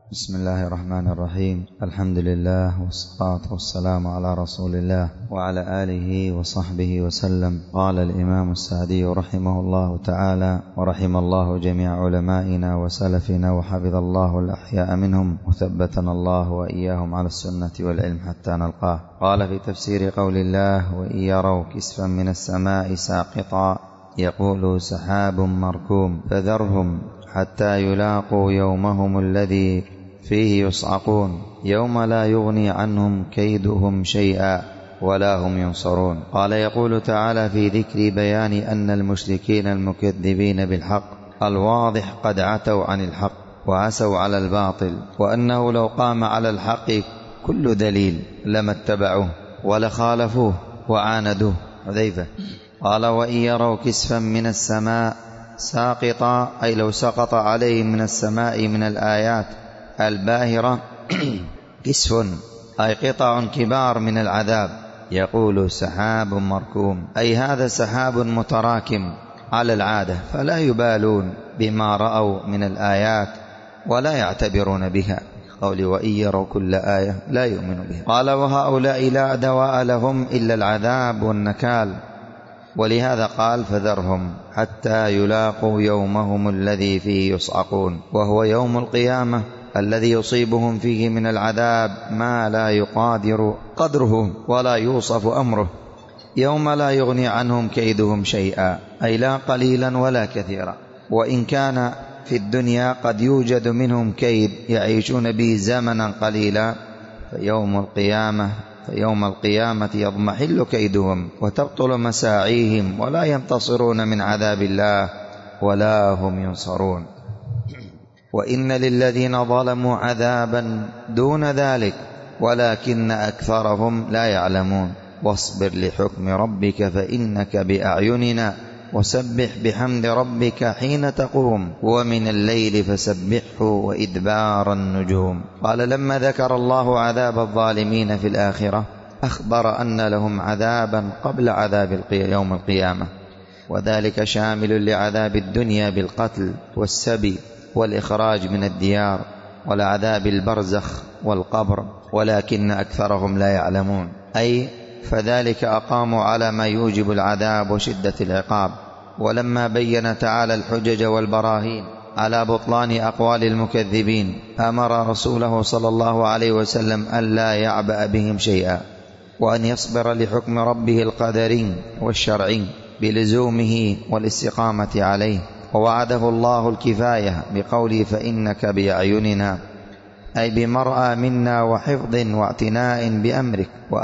بسم الله الرحمن الرحيم. الحمد لله والصلاة والسلام على رسول الله وعلى آله وصحبه وسلم. قال الإمام السعدي رحمه الله تعالى: ورحم الله جميع علمائنا وسلفنا وحفظ الله الأحياء منهم وثبتنا الله وإياهم على السنة والعلم حتى نلقاه. قال في تفسير قول الله: وإن يروا كسفا من السماء ساقطا يقول سحاب مركوم فذرهم حتى يلاقوا يومهم الذي فيه يصعقون يوم لا يغني عنهم كيدهم شيئا ولا هم ينصرون. قال: يقول تعالى في ذكر بيان أن المشركين المكذبين بالحق الواضح قد عتوا عن الحق وعسوا على الباطل، وأنه لو قام على الحق كل دليل لما اتبعوه ولخالفوه وعاندوه. حذيفة قال: وإن يروا كسفا من السماء ساقطا، أي لو سقط عليهم من السماء من الآيات الباهرة كسف، أي قطع كبار من العذاب، يقول سحاب مركوم، أي هذا سحاب متراكم على العادة، فلا يبالون بما رأوا من الآيات ولا يعتبرون بها. قول وإن يروا كل آية لا يؤمنوا بها. قال: وهؤلاء لا دواء لهم إلا العذاب والنكال، ولهذا قال: فذرهم حتى يلاقوا يومهم الذي فيه يصعقون، وهو يوم القيامة الذي يصيبهم فيه من العذاب ما لا يقادر قدره ولا يوصف أمره، يوم لا يغني عنهم كيدهم شيئا، أي لا قليلا ولا كثيرا. وإن كان في الدنيا قد يوجد منهم كيد يعيشون به زمنا قليلا، فيوم القيامة يضمحل كيدهم وتبطل مساعيهم ولا ينتصرون من عذاب الله ولا هم ينصرون. وإن للذين ظلموا عذابا دون ذلك ولكن أكثرهم لا يعلمون. واصبر لحكم ربك فإنك بأعيننا وسبح بحمد ربك حين تقوم ومن الليل فسبحه وإدبار النجوم. قال: لما ذكر الله عذاب الظالمين في الآخرة أخبر أن لهم عذابا قبل عذاب يوم القيامة، وذلك شامل لعذاب الدنيا بالقتل والسبي والإخراج من الديار ولعذاب البرزخ والقبر، ولكن أكثرهم لا يعلمون، أي فذلك أقاموا على ما يوجب العذاب وشدة العقاب. ولما بين تعالى الحجج والبراهين على بطلان أقوال المكذبين أمر رسوله صلى الله عليه وسلم ألا يعبأ بهم شيئا، وأن يصبر لحكم ربه القدري والشرعي بلزومه والاستقامة عليه. ووعده الله الكفاية بقوله: فإنك بأعيننا، أي بمرأى منا وحفظ واعتناء بأمرك،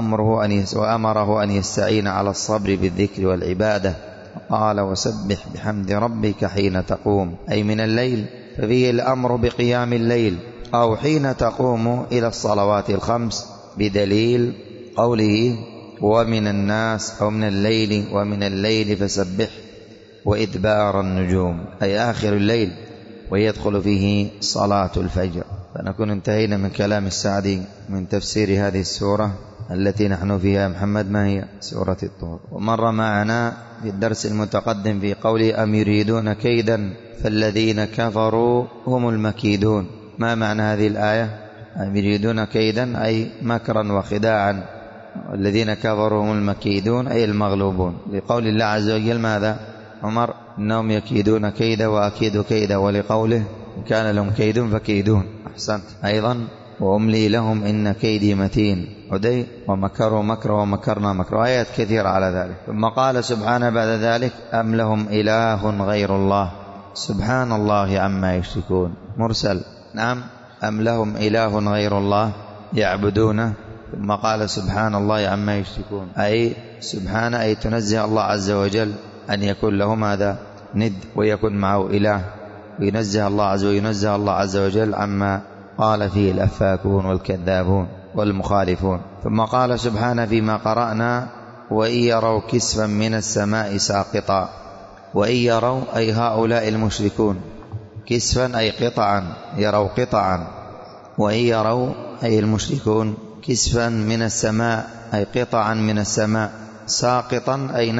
وأمره أن يستعين على الصبر بالذكر والعبادة. قال: وسبح بحمد ربك حين تقوم، أي من الليل، ففيه الأمر بقيام الليل أو حين تقوم إلى الصلوات الخمس، بدليل قوله: ومن الناس، أو من الليل، ومن الليل فسبح وإدبار النجوم، أي آخر الليل، ويدخل فيه صلاة الفجر. فنكون انتهينا من كلام السعدي من تفسير هذه السورة التي نحن فيها. محمد، ما هي؟ سورة الطور. ومر معنا في الدرس المتقدم في قوله: أم يريدون كيدا فالذين كفروا هم المكيدون. ما معنى هذه الآية؟ أم يريدون كيدا أي مكرا وخداعا، والذين كفروا هم المكيدون أي المغلوبون، لقول الله عز وجل ماذا؟ عمر: إنهم يكيدون كيدا وأكيد كيدا، ولقوله: إن كان لهم كيد فكيدون. أحسنت. أيضا: وأملي لهم إن كيدي متين. عدي: ومكروا مكرا ومكرنا مكرا، آيات كثيرة على ذلك. ثم قال سبحانه بعد ذلك: أم لهم إله غير الله. سبحان الله عما يشركون. مرسل. نعم، أم لهم إله غير الله يعبدونه. ثم قال: سبحان الله عما يشركون، أي سبحان، أي تنزه الله عز وجل أن يكون له ماذا؟ ند، ويكون معه إله، وينزه الله عز وجل عما قال فيه الأفاكون والكذابون والمخالفون. ثم قال سبحانه فيما قرأنا: وإن يروا كسفا من السماء ساقطا. وإن يروا، أي هؤلاء المشركون، كسفا أي قطعا، يروا قطعا. وإن يروا، أي المشركون، كسفا من السماء أي قطعا من السماء، ساقطا أي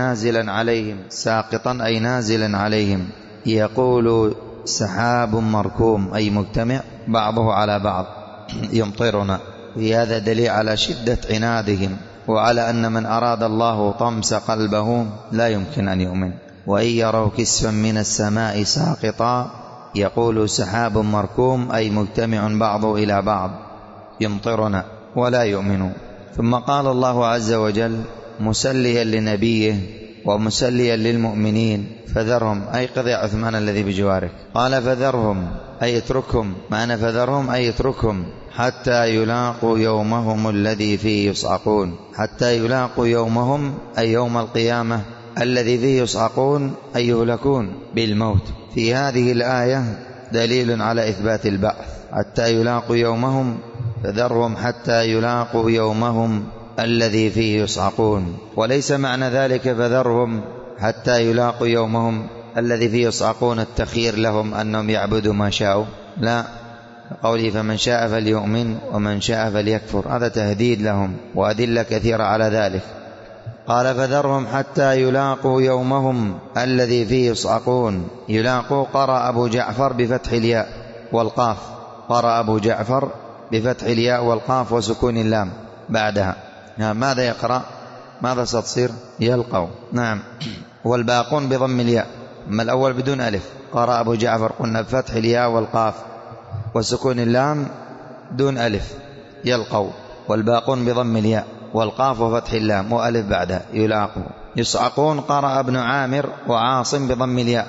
نازلا عليهم، يقول سحاب مركوم أي مجتمع بعضه على بعض يمطرنا. في هذا دليل على شدة عنادهم، وعلى أن من أراد الله طمس قلبه لا يمكن أن يؤمن. وإن يروا كسفا من السماء ساقطا يقول سحاب مركوم، أي مجتمع بعضه إلى بعض يمطرنا، ولا يؤمنون. ثم قال الله عز وجل مسليا لنبيه ومسليا للمؤمنين فذرهم، أي قض يا عثمان الذي بجوارك. قال فذرهم أي اتركهم، معنى فذرهم أي اتركهم حتى يلاقوا يومهم الذي فيه يصعقون. حتى يلاقوا يومهم أي يوم القيامة الذي فيه يصعقون، أي يهلكون بالموت. في هذه الآية دليل على إثبات البعث. حتى يلاقوا يومهم، فذرهم حتى يلاقوا يومهم الذي فيه يصعقون. وليس معنى ذلك فذرهم حتى يلاقوا يومهم الذي فيه يصعقون التخيير لهم أنهم يعبدوا ما شاءوا، لا، قوله فمن شاء فليؤمن ومن شاء فليكفر، هذا تهديد لهم، وأدلة كثيرة على ذلك. قال فذرهم حتى يلاقوا يومهم الذي فيه يصعقون. يلاقوا قرأ أبو جعفر بفتح الياء والقاف، قرأ أبو جعفر بفتح الياء والقاف وسكون اللام بعدها. ماذا يقرأ؟ ماذا ستصير؟ يلقوا. نعم. والباقون بضم الياء، أما الأول بدون ألف. قرأ أبو جعفر قلنا بفتح الياء والقاف وسكون اللام دون ألف، يلقوا. والباقون بضم الياء والقاف وفتح اللام وألف بعدها، يلاقوا. يصعقون قرأ ابن عامر وعاصم بضم الياء،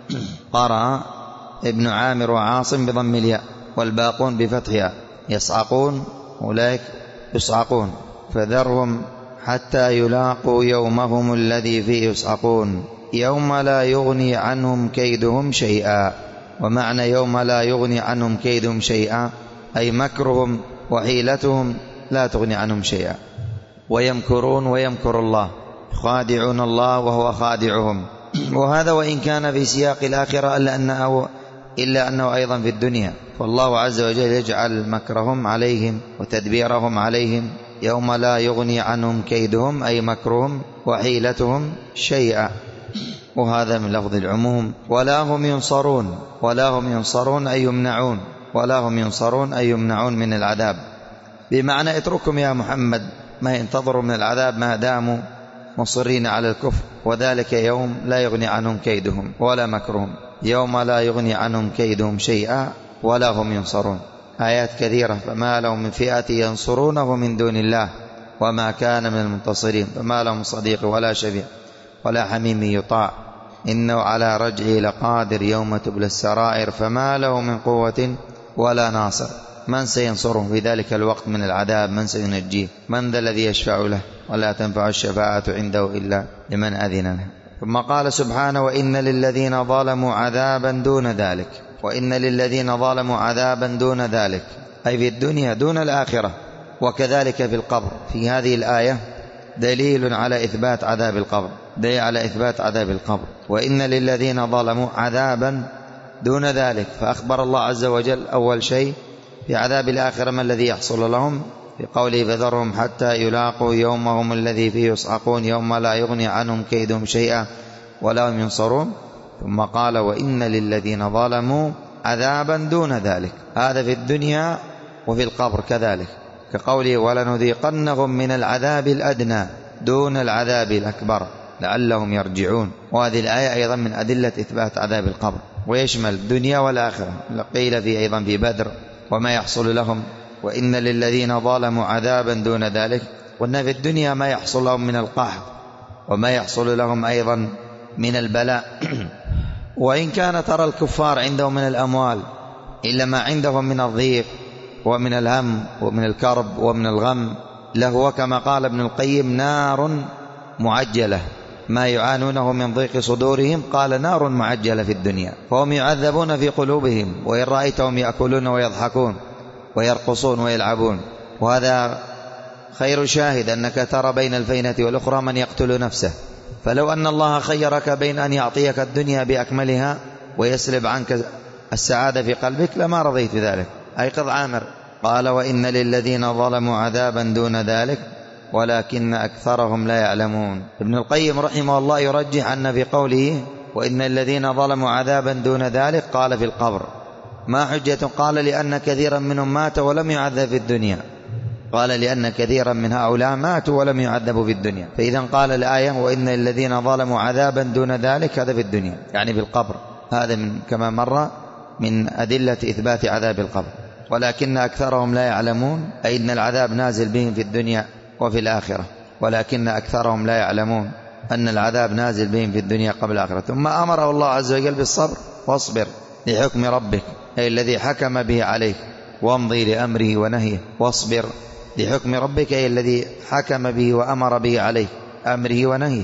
قرأ ابن عامر وعاصم بضم الياء، والباقون بفتحها. يصعقون أولئك يصعقون. فذرهم حتى يلاقوا يومهم الذي فيه يصعقون يوم لا يغني عنهم كيدهم شيئا. ومعنى يوم لا يغني عنهم كيدهم شيئا أي مكرهم وحيلتهم لا تغني عنهم شيئا. ويمكرون ويمكر الله، خادعون الله وهو خادعهم. وهذا وإن كان في سياق الآخرة إلا أنه أيضا في الدنيا، فالله عز وجل يجعل مكرهم عليهم وتدبيرهم عليهم يوم لا يغني عنهم كيدهم أي مكرهم وحيلتهم شيئا، وهذا من لفظ العموم. ولا هم ينصرون، ولا هم ينصرون أي يمنعون، ولا هم ينصرون أي يمنعون من العذاب، بمعنى اتركهم يا محمد ما ينتظروا من العذاب ما داموا مصرين على الكفر، وذلك يوم لا يغني عنهم كيدهم ولا مكرهم، يوم لا يغني عنهم كيدهم شيئا ولا هم ينصرون. آيات كثيرة. فما لهم من فئة ينصرونه من دون الله وما كان من المنتصرين، فما لهم صديق ولا شفيع ولا حميم يطاع، إنه على رجعه لقادر يوم تبلى السرائر، فما له من قوة ولا ناصر. من سينصره في ذلك الوقت من العذاب؟ من سينجيه؟ من ذا الذي يشفع له؟ ولا تنفع الشفاعة عنده إلا لمن أذن له. ثم قال سبحانه وإن للذين ظلموا عذابا دون ذلك. وإن للذين ظلموا عذابا دون ذلك أي في الدنيا دون الآخرة، وكذلك في القبر. في هذه الآية دليل على إثبات عذاب القبر، دليل على إثبات عذاب القبر. وإن للذين ظلموا عذابا دون ذلك، فأخبر الله عز وجل أول شيء في عذاب الآخرة ما الذي يحصل لهم في قوله فذرهم حتى يلاقوا يومهم الذي فيه يصعقون يوم لا يغني عنهم كيدهم شيئا ولا هم ينصرون. ثم قال وإن للذين ظلموا عذابا دون ذلك، هذا في الدنيا وفي القبر كذلك، كقوله ولنذيقنهم من العذاب الأدنى دون العذاب الأكبر لعلهم يرجعون. وهذه الآية أيضا من أدلة إثبات عذاب القبر، ويشمل الدنيا والآخرة. قيل في أيضا في بدر وما يحصل لهم وإن للذين ظلموا عذابا دون ذلك، وأن في الدنيا ما يحصل لهم من القحط وما يحصل لهم أيضا من البلاء. وإن كان ترى الكفار عندهم من الأموال إلا ما عندهم من الضيق ومن الهم ومن الكرب ومن الغم له، كما قال ابن القيم نار معجلة، ما يعانونه من ضيق صدورهم قال نار معجلة في الدنيا، فهم يعذبون في قلوبهم، وإن رأيتهم يأكلون ويضحكون ويرقصون ويلعبون. وهذا خير شاهد أنك ترى بين الفينة والأخرى من يقتل نفسه، فلو أن الله خيرك بين أن يعطيك الدنيا بأكملها ويسلب عنك السعادة في قلبك لما رضيت بذلك. أيقظ عامر قال وإن للذين ظلموا عذابا دون ذلك ولكن أكثرهم لا يعلمون. ابن القيم رحمه الله يرجح أن في قوله وإن الذين ظلموا عذابا دون ذلك قال في القبر، ما حجة؟ قال لأن كثيرا منهم مات ولم يعذب في الدنيا. قال لأن كثيرا من هؤلاء ماتوا ولم يعذبوا في الدنيا. فإذا قال الآية وإن الذين ظلموا عذابا دون ذلك، هذا في الدنيا يعني بالقبر. هذا كما مر من أدلة إثبات عذاب القبر. ولكن أكثرهم لا يعلمون، أي أن العذاب نازل بهم في الدنيا وفي الآخرة، ولكن أكثرهم لا يعلمون أن العذاب نازل بهم في الدنيا قبل الآخرة. ثم أمره الله عز وجل بالصبر: واصبر لحكم ربك، أي الذي حكم به عليك، وامضي لأمره ونهيه. واصبر لحكم ربك، أي الذي حكم به وأمر به عليك، أمره ونهيه.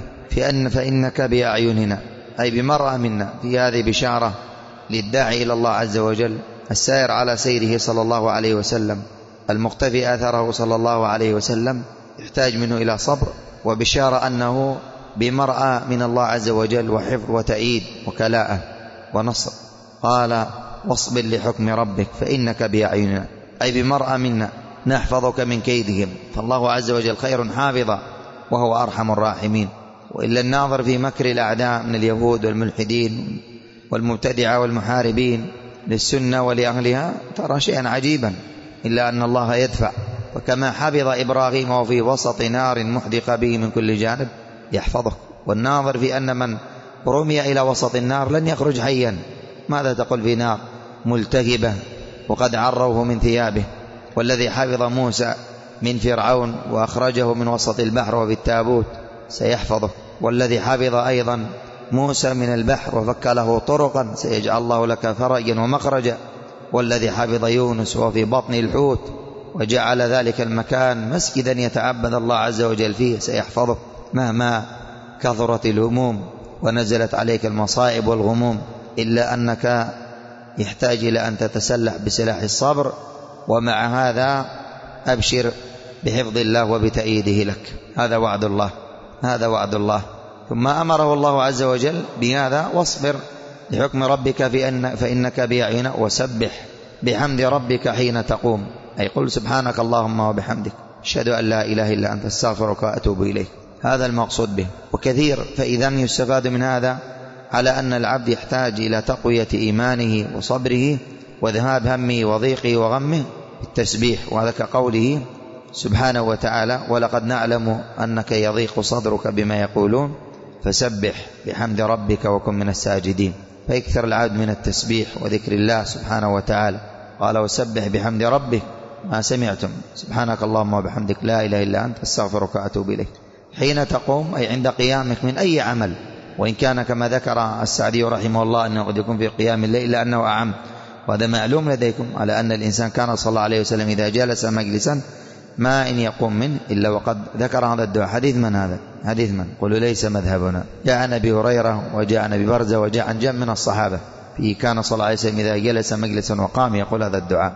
فإنك بأعيننا، أي بمرأة منا. في هذه بشارة للداعي إلى الله عز وجل، السائر على سيره صلى الله عليه وسلم، المقتفي أثره صلى الله عليه وسلم، يحتاج منه إلى صبر، وبشارة أنه بمرأة من الله عز وجل، وحفظ وتأييد وكلاءة ونصر. قال: واصبر لحكم ربك فإنك بأعيننا، أي بمرأة منا نحفظك من كيدهم. فالله عز وجل خير حافظا وهو أرحم الراحمين. وإلا الناظر في مكر الأعداء من اليهود والملحدين والمبتدعة والمحاربين للسنة ولأهلها ترى شيئا عجيبا، إلا أن الله يدفع. وكما حفظ إبراهيم وفي وسط نار محدقة به من كل جانب يحفظه. والناظر في أن من رمي إلى وسط النار لن يخرج حيا. ماذا تقول في نار ملتهبة وقد عروه من ثيابه؟ والذي حفظ موسى من فرعون وأخرجه من وسط البحر وبالتابوت سيحفظه. والذي حفظ أيضا موسى من البحر وفك له طرقا سيجعل الله لك فرجا ومخرجا. والذي حفظ يونس وفي بطن الحوت وجعل ذلك المكان مسجدا يتعبد الله عز وجل فيه سيحفظه. مهما كثرت الهموم ونزلت عليك المصائب والغموم، إلا أنك يحتاج إلى أن تتسلح بسلاح الصبر. ومع هذا أبشر بحفظ الله وبتأييده لك. هذا وعد الله، هذا وعد الله. ثم أمره الله عز وجل بهذا: واصبر لحكم ربك فإنك بأعيننا، وسبح بحمد ربك حين تقوم، أي قل سبحانك اللهم وبحمدك، أشهد أن لا إله إلا أنت، أستغفرك وأتوب إليك. هذا المقصود به. وكثير. فإذا يستفاد من هذا على أن العبد يحتاج إلى تقوية إيمانه وصبره وذهاب همه وضيقه وغمه بالتسبيح. وهذا كقوله سبحانه وتعالى: ولقد نعلم أنك يضيق صدرك بما يقولون فسبح بحمد ربك وكن من الساجدين. فيكثر العبد من التسبيح وذكر الله سبحانه وتعالى. قال: وسبح بحمد ربك، ما سمعتم، سبحانك اللهم وبحمدك، لا إله إلا أنت، أستغفرك وأتوب إليك. حين تقوم، أي عند قيامك من أي عمل، وإن كان كما ذكر السعدي رحمه الله أنه قد يكون في قيام الليل لأنه أعم. وهذا معلوم لديكم على أن الإنسان كان صلى الله عليه وسلم إذا جلس مجلسا ما إن يقوم منه إلا وقد ذكر هذا الدعاء. حديث من هذا؟ حديث من؟ قلوا ليس مذهبنا. جاء عن أبي هريرة وجاء عن أبي برزة وجاء عن جمع من الصحابة فيه كان صلى الله عليه وسلم إذا جلس مجلسا وقام يقول هذا الدعاء،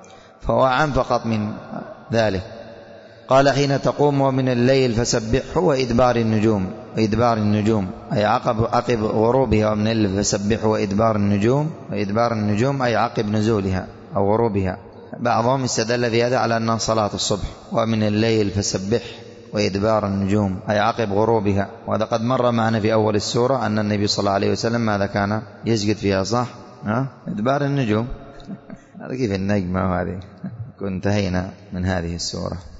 فهو عام فقط من ذلك. قال: حين تقوم ومن الليل فسبحه وإدبار النجوم. وإدبار النجوم أي عقب غروبها، ومن الليل فسبحه وإدبار النجوم. وإدبار النجوم أي عقب نزولها أو غروبها. بعضهم استدل في هذا على أنها صلاة الصبح. ومن الليل فسبح وإدبار النجوم أي عقب غروبها. وهذا قد مر معنا في أول السورة أن النبي صلى الله عليه وسلم ماذا كان يسجد فيها؟ صح؟ إدبار النجوم. هذا كيف النجمة هذه؟ كنت انتهينا من هذه السورة.